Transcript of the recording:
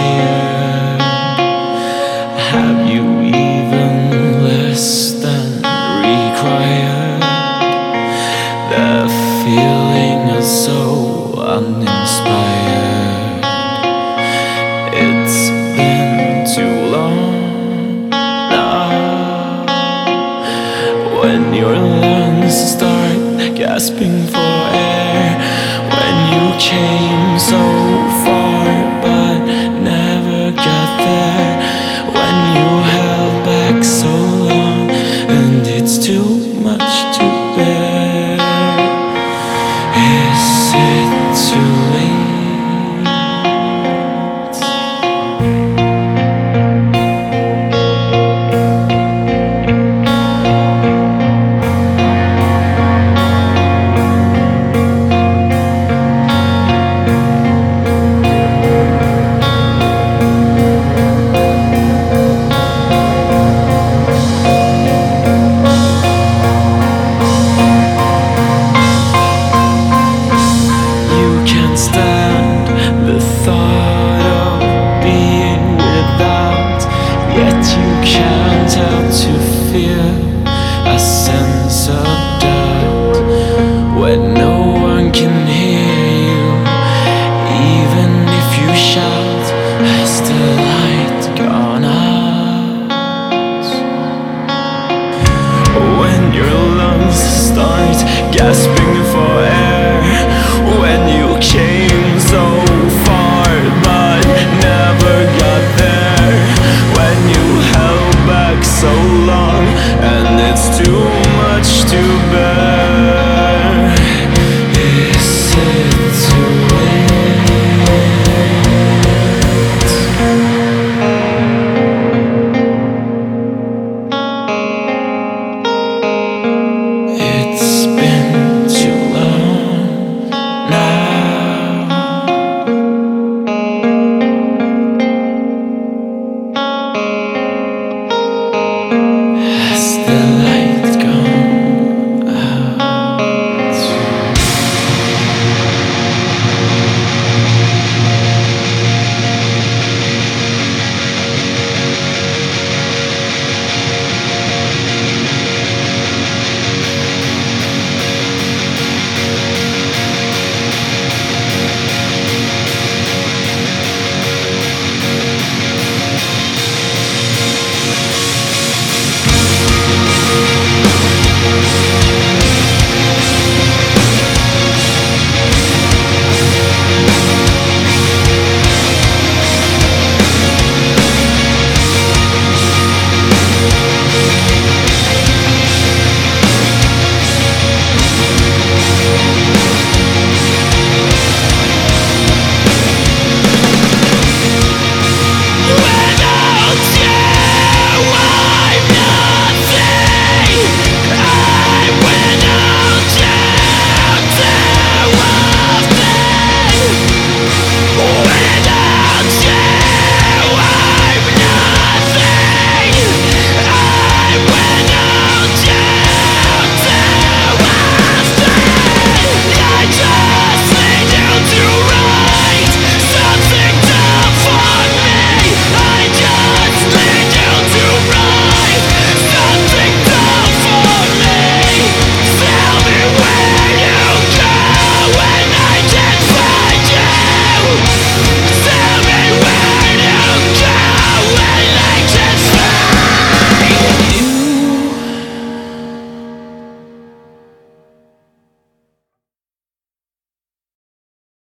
inspired? Have you even less than required? The feeling is so uninspired. It's been too long now. When your lungs start gasping for air, when you came so far but never got there, when you held back so long and it's too much to bear. Is it too late? Stand the thought of being without, yet you can't help to feel a sense of